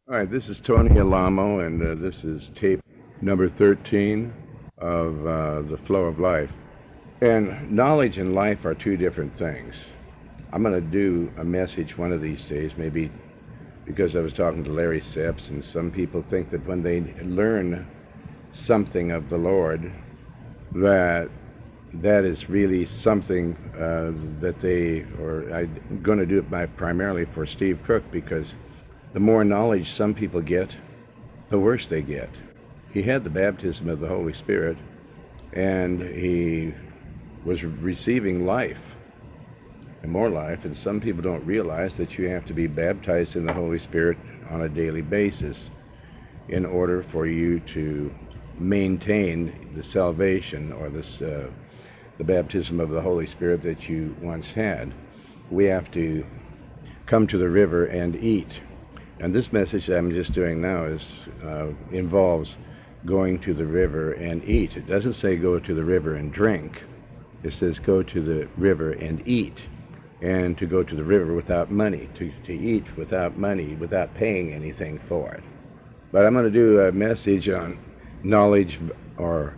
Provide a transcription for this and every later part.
All right, this is Tony Alamo, and this is tape number 13 of The Flow of Life. And knowledge and life are two different things. I'm going to do a message one of these days, maybe because I was talking to Larry Sepps, and some people think that when they learn something of the Lord, that that is really something that they, or I'm going to do it primarily for Steve Cook, because the more knowledge some people get, the worse they get. He had the baptism of the Holy Spirit, and he was receiving life and more life, and some people don't realize that you have to be baptized in the Holy Spirit on a daily basis in order for you to maintain the salvation or the baptism of the Holy Spirit that you once had. We have to come to the river and eat. And this message that I'm just doing now involves going to the river and eat. It doesn't say go to the river and drink. It says go to the river and eat. And to go to the river without money, to eat without money, without paying anything for it. But I'm going to do a message on knowledge or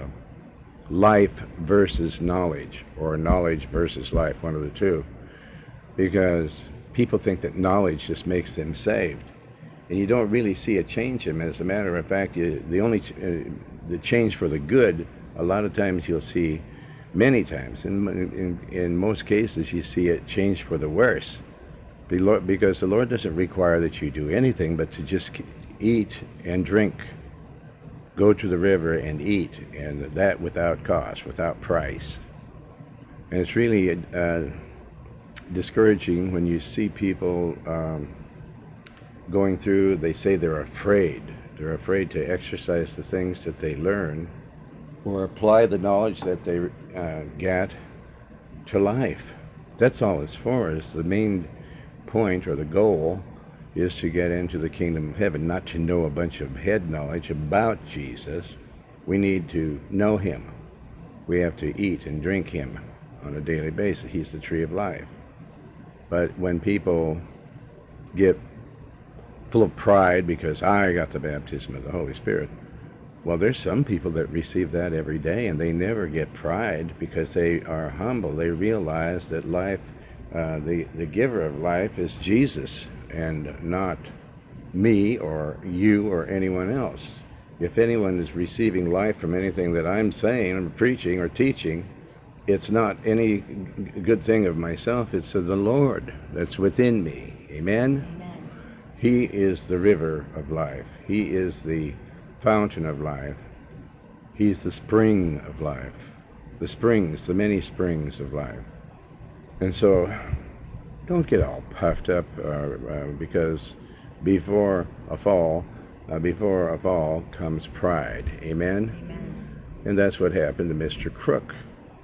life versus knowledge, or knowledge versus life, one of the two. Because people think that knowledge just makes them saved, and you don't really see a change in them. As a matter of fact, the change for the good, a lot of times you'll see, many times, in most cases, you see it change for the worse, because the Lord doesn't require that you do anything but to just eat and drink. Go to the river and eat, and that without cost, without price. And it's really discouraging when you see people going through. They say they're afraid. They're afraid to exercise the things that they learn or apply the knowledge that they get to life. That's all it's for. Is the main point, or the goal is to get into the kingdom of heaven, not to know a bunch of head knowledge about Jesus. We need to know him. We have to eat and drink him on a daily basis. He's the tree of life. But when people get full of pride because I got the baptism of the Holy Spirit, well, there's some people that receive that every day, and they never get pride because they are humble. They realize that life, the giver of life is Jesus, and not me or you or anyone else. If anyone is receiving life from anything that I'm saying, I'm preaching or teaching, it's not any good thing of myself. It's of the Lord that's within me. Amen? Amen. He is the river of life. He is the fountain of life. He's the spring of life. The springs, the many springs of life. And so, don't get all puffed up because before a fall comes pride. Amen? Amen. And that's what happened to Mr. Crook.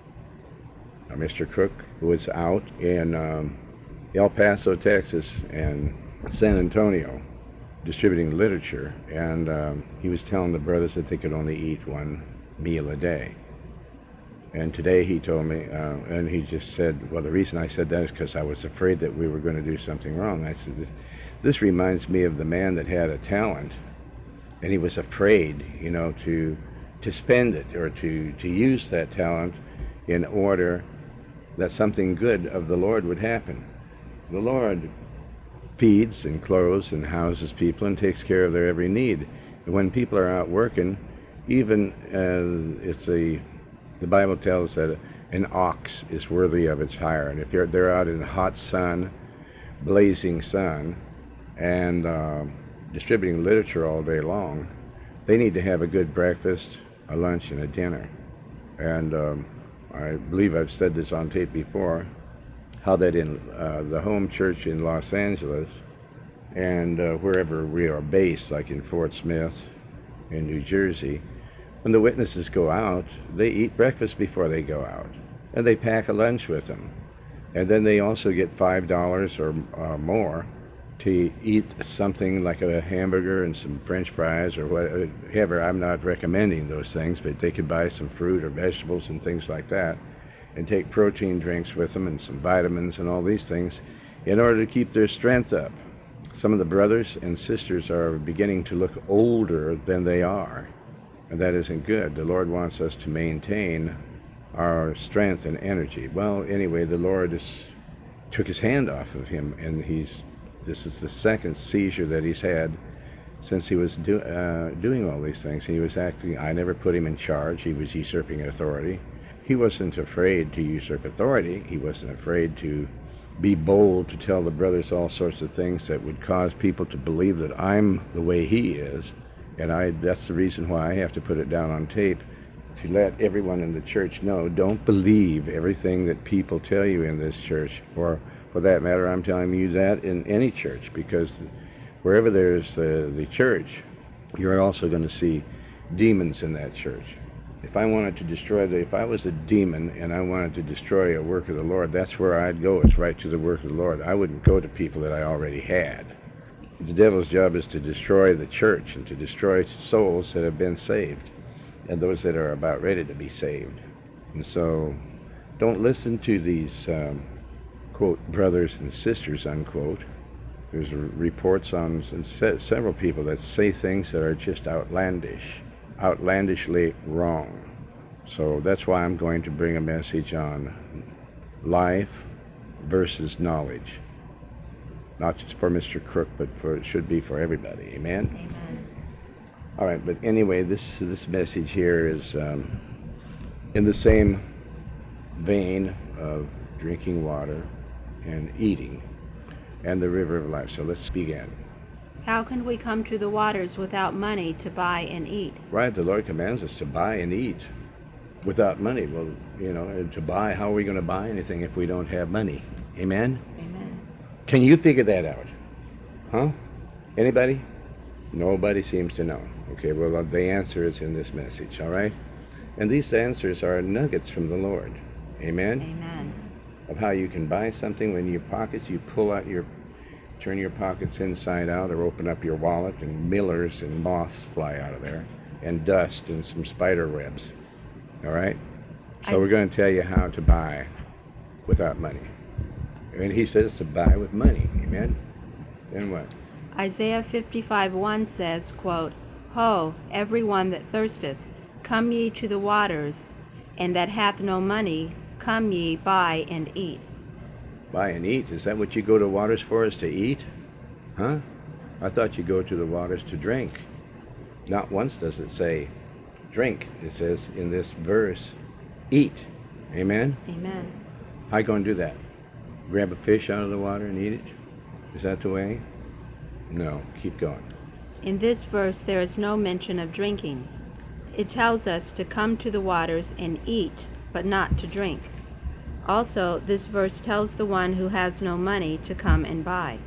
Mr. Crook was out in El Paso, Texas, and San Antonio distributing literature, and he was telling the brothers that they could only eat one meal a day. And today he told me, and he just said, well, the reason I said that is because I was afraid that we were going to do something wrong. I said, this reminds me of the man that had a talent, and he was afraid, to spend it or to use that talent in order that something good of the Lord would happen. The Lord feeds and clothes and houses people and takes care of their every need. And when people are out working, even the Bible tells that an ox is worthy of its hire. And if they're out in the hot sun, blazing sun, and distributing literature all day long, they need to have a good breakfast, a lunch, and a dinner. And I believe I've said this on tape before, how that in the home church in Los Angeles and wherever we are based, like in Fort Smith in New Jersey, when the witnesses go out, they eat breakfast before they go out, and they pack a lunch with them. And then they also get $5 or more to eat something like a hamburger and some French fries or whatever. I'm not recommending those things, but they could buy some fruit or vegetables and things like that, and take protein drinks with them and some vitamins and all these things in order to keep their strength up. Some of the brothers and sisters are beginning to look older than they are, and that isn't good. The Lord wants us to maintain our strength and energy. Well, anyway, the Lord took his hand off of him, and this is the second seizure that he's had since he was doing all these things. He was acting, I never put him in charge. He was usurping authority. He wasn't afraid to usurp authority. He wasn't afraid to be bold to tell the brothers all sorts of things that would cause people to believe that I'm the way he is. And that's the reason why I have to put it down on tape, to let everyone in the church know, don't believe everything that people tell you in this church, or for that matter, I'm telling you that in any church, because wherever there's the church, you're also going to see demons in that church. If I wanted to destroy if I was a demon and I wanted to destroy a work of the Lord, that's where I'd go. It's right to the work of the Lord. I wouldn't go to people that I already had. The devil's job is to destroy the church and to destroy souls that have been saved and those that are about ready to be saved. And so don't listen to these, quote, brothers and sisters, unquote. There's reports on several people that say things that are just outlandishly wrong. So that's why I'm going to bring a message on life versus knowledge. Not just for Mr. Crook, but it should be for everybody. Amen? Amen. All right, but anyway, this message here is in the same vein of drinking water and eating and the river of life. So let's begin. How can we come to the waters without money to buy and eat? Right, the Lord commands us to buy and eat without money. Well, to buy, how are we going to buy anything if we don't have money? Amen? Amen. Can you figure that out? Huh? Anybody? Nobody seems to know. Okay, well, the answer is in this message, all right? And these answers are nuggets from the Lord. Amen? Amen. Of how you can buy something when your pockets, you turn your pockets inside out, or open up your wallet, and millers and moths fly out of there, and dust and some spider webs. All right? So we're going to tell you how to buy without money. And he says to buy with money. Amen? Then what? Isaiah 55:1 says, quote, Ho, every one that thirsteth, come ye to the waters, and that hath no money, come ye, buy and eat. Buy and eat? Is that what you go to waters for, is to eat? Huh? I thought you go to the waters to drink. Not once does it say drink. It says in this verse, eat. Amen? Amen. How you going to do that? Grab a fish out of the water and eat it? Is that the way? No. Keep going. In this verse there is no mention of drinking. It tells us to come to the waters and eat, but not to drink. Also, this verse tells the one who has no money to come and buy.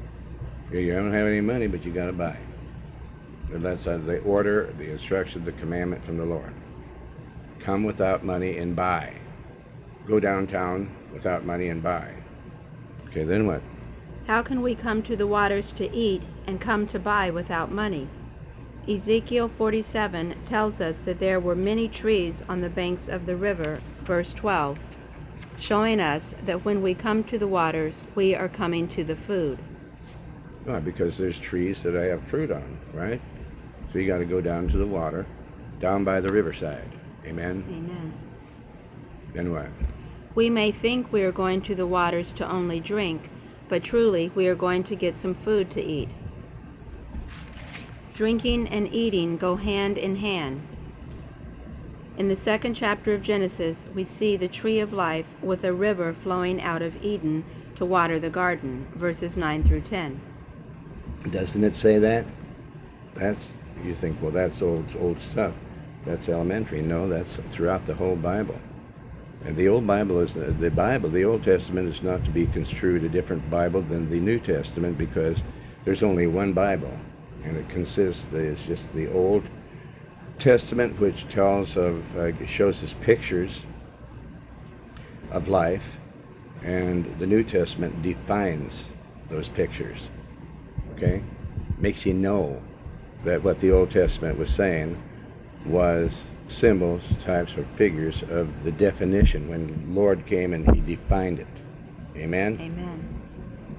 You don't have any money, but you got to buy. And that's the order, the instruction, the commandment from the Lord. Come without money and buy. Go downtown without money and buy. Okay, then what? How can we come to the waters to eat and come to buy without money? Ezekiel 47 tells us that there were many trees on the banks of the river, verse 12, showing us that when we come to the waters, we are coming to the food. Why? Because there's trees that I have fruit on, right? So you got to go down to the water, down by the riverside. Amen? Amen. Then what? We may think we are going to the waters to only drink, but truly we are going to get some food to eat. Drinking and eating go hand in hand. In the 2nd chapter of Genesis, we see the tree of life with a river flowing out of Eden to water the garden, verses 9 through 10. Doesn't it say that? You think, well, that's old stuff. That's elementary. No, that's throughout the whole Bible. And the Old Bible is the Old Testament is not to be construed a different Bible than the New Testament, because there's only one Bible, and it it's just the Old Testament, which shows us pictures of life, and the New Testament defines those pictures. Okay? Makes you know that what the Old Testament was saying was symbols, types, or figures of the definition when the Lord came and he defined it. Amen? Amen.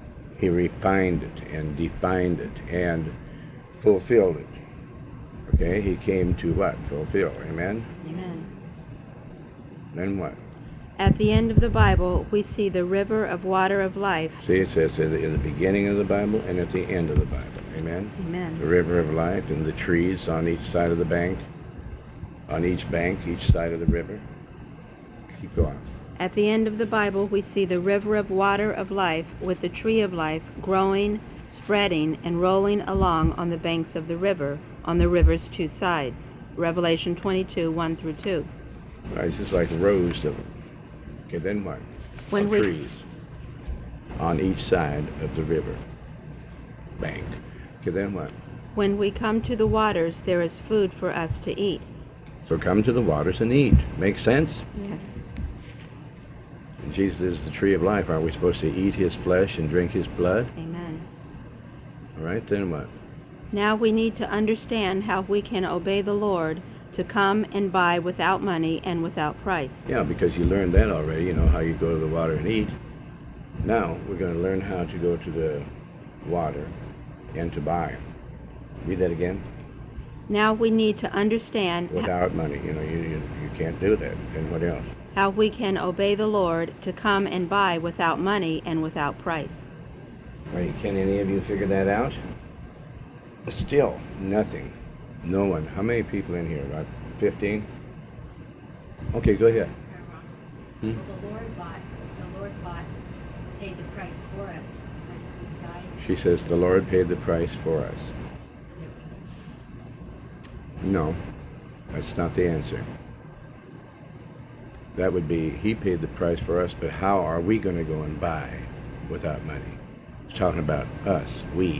He refined it and defined it and fulfilled it. Okay, he came to what? Fulfill. Amen? Amen. Then what? At the end of the Bible, we see the river of water of life. See, it says in the beginning of the Bible and at the end of the Bible. Amen? Amen. The river of life and the trees on each side of the bank. On each bank, each side of the river. Keep going. At the end of the Bible, we see the river of water of life with the tree of life growing, spreading, and rolling along on the banks of the river, on the river's two sides. Revelation 22, 1 through 2. Right, it's just like rows of them. Okay, then what? When Of we- trees on each side of the river bank. Okay, then what? When we come to the waters, there is food for us to eat. So come to the waters and eat. Makes sense? Yes. And Jesus is the tree of life. Aren't we supposed to eat his flesh and drink his blood? Amen. All right, then what? Now we need to understand how we can obey the Lord to come and buy without money and without price. Yeah, because you learned that already. You know how you go to the water and eat. Now we're going to learn how to go to the water and to buy. Read that again. Now we need to understand Without money. You know, you can't do that. And what else? how we can obey the Lord to come and buy without money and without price. Right, can any of you figure that out? Still, nothing. No one. How many people in here? About 15? Okay, go ahead. Well, the Lord paid the price for us. He died She says the Lord paid the price for us. so that we No, that's not the answer. That would be, he paid the price for us, but how are we going to go and buy without money? It's talking about us, we.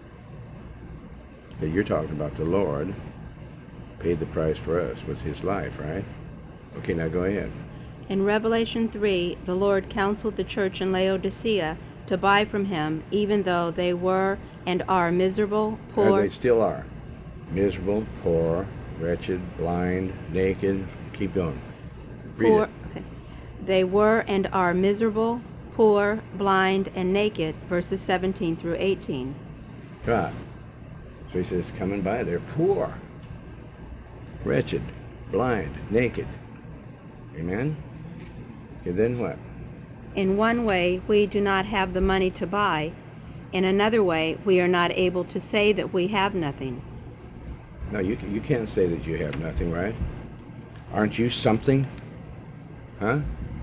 But you're talking about the Lord paid the price for us with his life, right? Okay, now go ahead. In Revelation 3, the Lord counseled the church in Laodicea to buy from him, even though they were and are miserable, And poor, they still are. Miserable, poor, wretched, blind, naked. Keep going. Read poor. it. Okay. They were and are miserable, poor, blind, and naked, verses 17 through 18. God. So he says, come and buy. They're poor, wretched, blind, naked. Amen? Okay, then what? In one way, we do not have the money to buy. In another way, we are not able to say that we have nothing. No, you can't say that you have nothing, right? Aren't you something? Huh?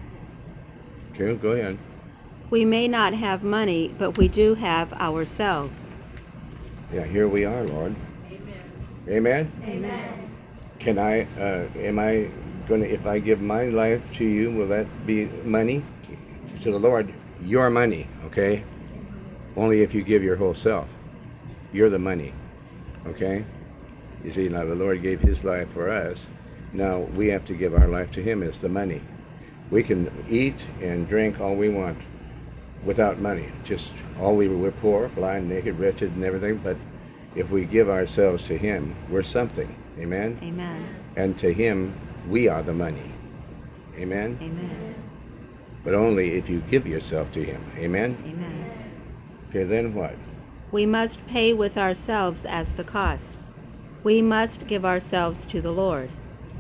Okay, go ahead. We may not have money, but we do have ourselves. Yeah, here we are, Lord. Amen? Amen. Can I, am I going to, if I give my life to you, will that be money? To the Lord, your money, okay? Only if you give your whole self. You're the money, okay? You see, now the Lord gave his life for us. Now we have to give our life to him as the money. We can eat and drink all we want without money. Just we're poor, blind, naked, wretched, and everything, but if we give ourselves to him, we're something. Amen? Amen. And to him, we are the money. Amen? Amen. But only if you give yourself to him. Amen? Amen. Okay, then what? We must pay with ourselves as the cost. We must give ourselves to the Lord.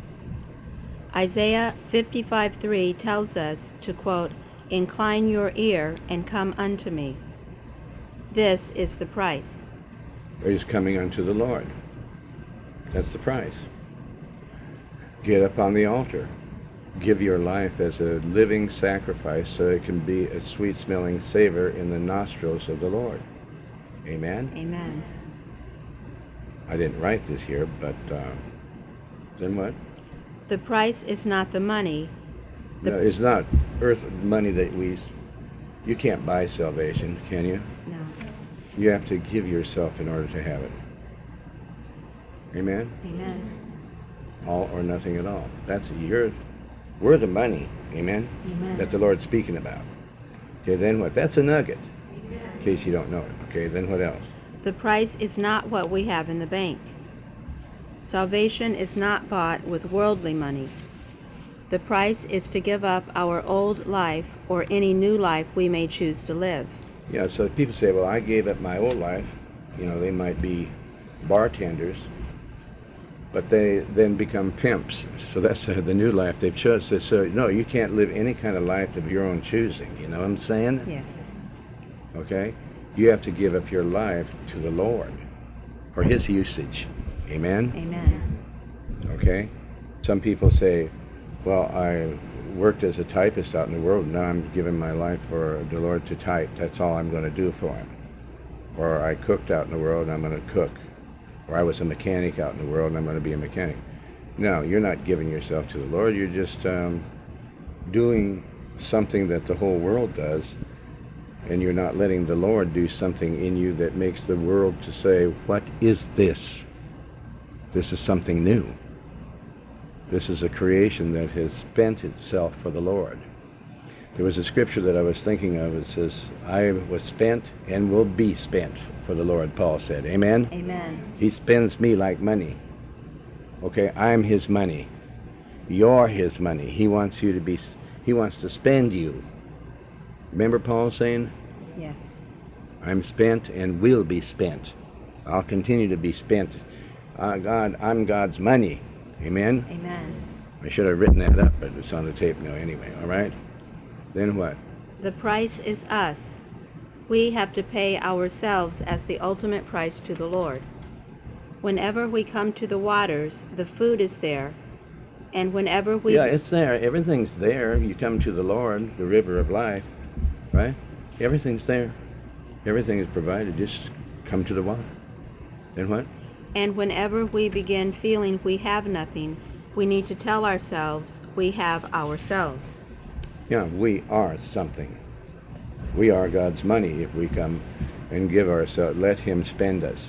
Isaiah 55:3 tells us to, quote, "Incline your ear and come unto me." This is the price. Is coming unto the Lord. That's the price. Get up on the altar. Give your life as a living sacrifice so it can be a sweet-smelling savor in the nostrils of the Lord. Amen? Amen. I didn't write this here, but then what? The price is not the money. No, it's not earth money that you can't buy salvation, can you? No. You have to give yourself in order to have it. Amen? Amen. All or nothing at all. We're the money, amen? Amen. That the Lord's speaking about. Okay, then what? That's a nugget, in case you don't know it. Okay, then what else? The price is not what we have in the bank. Salvation is not bought with worldly money. The price is to give up our old life or any new life we may choose to live. Yeah, so people say, well, I gave up my old life. You know, they might be bartenders, but they then become pimps. So that's the new life they've chosen. So, no, you can't live any kind of life of your own choosing. You know what I'm saying? Yes. Okay? You have to give up your life to the Lord for His usage. Amen? Amen. Okay? Some people say, well, I worked as a typist out in the world, now I'm giving my life for the Lord to type. That's all I'm going to do for Him. Or I cooked out in the world, and I'm going to cook. Or I was a mechanic out in the world, and I'm going to be a mechanic. No, you're not giving yourself to the Lord. You're just doing something that the whole world does, and you're not letting the Lord do something in you that makes the world to say, what is this? This is something new. This is a creation that has spent itself for the Lord. There was a scripture that I was thinking of. It says, I was spent and will be spent for the Lord, Paul said. Amen? Amen. He spends me like money. Okay, I'm His money. You're His money. He wants to spend you. Remember Paul saying, Yes. I'm spent and will be spent. I'll continue to be spent. God, I'm God's money. Amen? Amen. I should have written that up, but it's on the tape now anyway, all right? Then what? The price is us. We have to pay ourselves as the ultimate price to the Lord. Whenever we come to the waters, the food is there. And whenever we... Yeah, it's there. Everything's there. You come to the Lord, the river of life, right? Everything's there. Everything is provided. Just come to the water. Then what? And whenever we begin feeling we have nothing, we need to tell ourselves we have ourselves. Yeah, we are something. We are God's money if we come and give ourselves, let Him spend us.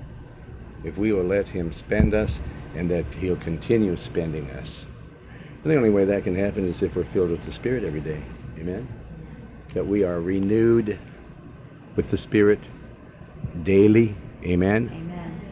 If we will let Him spend us, and that He'll continue spending us. And the only way that can happen is if we're filled with the Spirit every day. Amen? That we are renewed with the Spirit daily. Amen? Amen.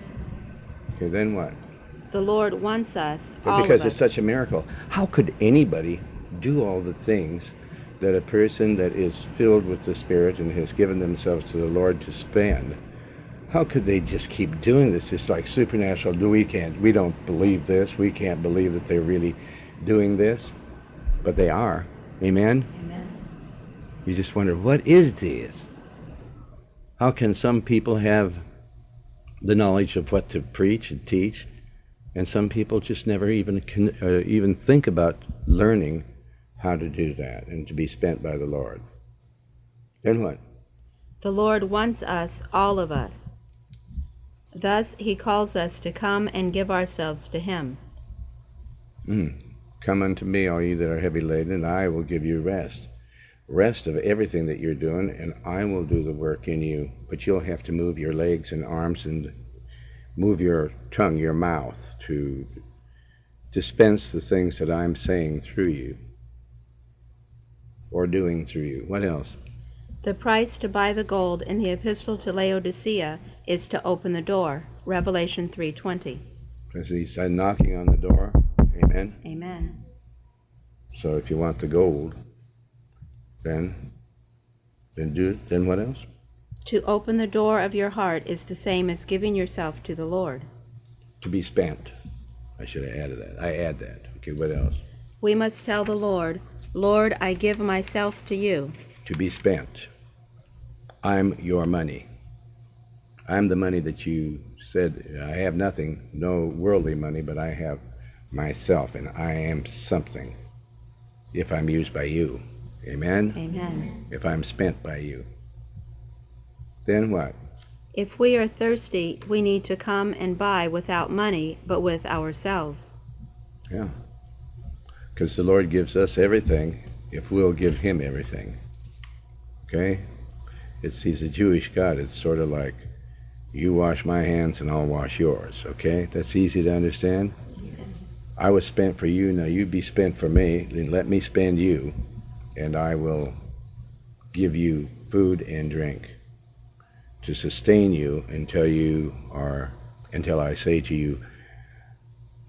Okay, then what? The Lord wants us, But all because of it's us. such a miracle. How could anybody do all the things that a person that is filled with the Spirit and has given themselves to the Lord to spend, how could they just keep doing this? It's like supernatural. We don't believe this. We can't believe that they're really doing this. But they are. Amen? Amen. You just wonder, what is this? How can some people have the knowledge of what to preach and teach, and some people just never even think about learning how to do that and to be spent by the Lord? Then what? The Lord wants us, all of us. Thus, He calls us to come and give ourselves to Him. Come unto me, all you that are heavy laden, and I will give you rest. Rest of everything that you're doing, and I will do the work in you. But you'll have to move your legs and arms and move your tongue, your mouth, to dispense the things that I'm saying through you or doing through you. What else? The price to buy the gold in the epistle to Laodicea is to open the door. Revelation 3:20. Because He's knocking on the door. Amen? Amen. So if you want the gold, then what else? To open the door of your heart is the same as giving yourself to the Lord. To be spent. I should have added that. I add that. Okay, what else? We must tell the Lord, Lord, I give myself to you. To be spent. I'm your money. I'm the money that you said, I have nothing, no worldly money, but I have myself, and I am something if I'm used by you. Amen? Amen. If I'm spent by you. Then what? If we are thirsty, we need to come and buy without money, but with ourselves. Yeah. Because the Lord gives us everything if we'll give Him everything. Okay? He's a Jewish God. It's sort of like, you wash my hands and I'll wash yours. Okay? That's easy to understand? Yes. I was spent for you, now you be spent for me. Then let me spend you, and I will give you food and drink to sustain you until I say to you,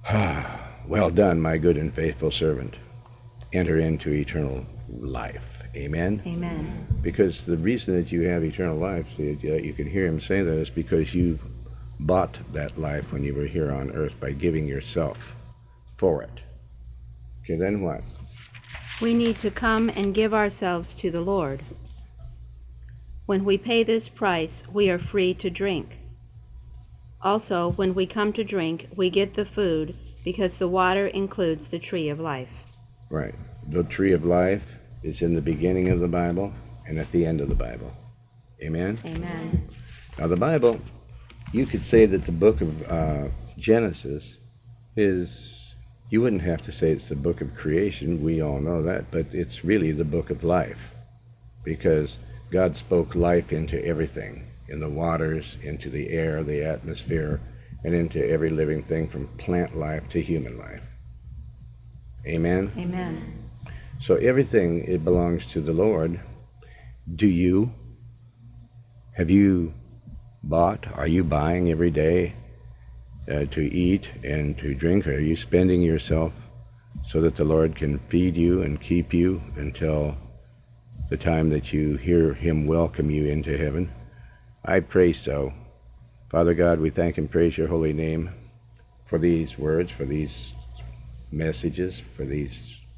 well done, my good and faithful servant. Enter into eternal life. Amen? Amen. Because the reason that you have eternal life, so that you can hear him say that, is because you bought that life when you were here on earth by giving yourself for it. Okay, then what? We need to come and give ourselves to the Lord. When we pay this price, we are free to drink. Also, when we come to drink, we get the food because the water includes the tree of life. Right. The tree of life is in the beginning of the Bible and at the end of the Bible. Amen? Amen. Now the Bible, you could say that the book of Genesis is, you wouldn't have to say it's the book of creation, we all know that, but it's really the book of life, because God spoke life into everything, in the waters, into the air, the atmosphere, and into every living thing from plant life to human life. Amen? Amen. So everything, it belongs to the Lord. Do you? Have you bought? Are you buying every day to eat and to drink? Are you spending yourself so that the Lord can feed you and keep you until the time that you hear him welcome you into heaven? I pray so. Father God, we thank and praise your holy name for these words, for these messages, for these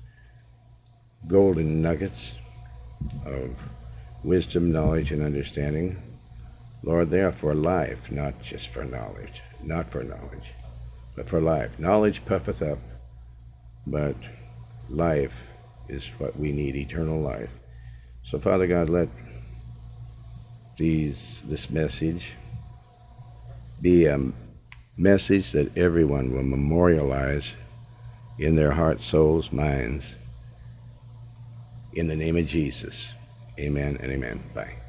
golden nuggets of wisdom, knowledge, and understanding. Lord, they are for life, not just for knowledge. Not for knowledge, but for life. Knowledge puffeth up, but life is what we need, eternal life. So, Father God, let this message be a message that everyone will memorialize in their hearts, souls, minds. In the name of Jesus, amen and amen. Bye.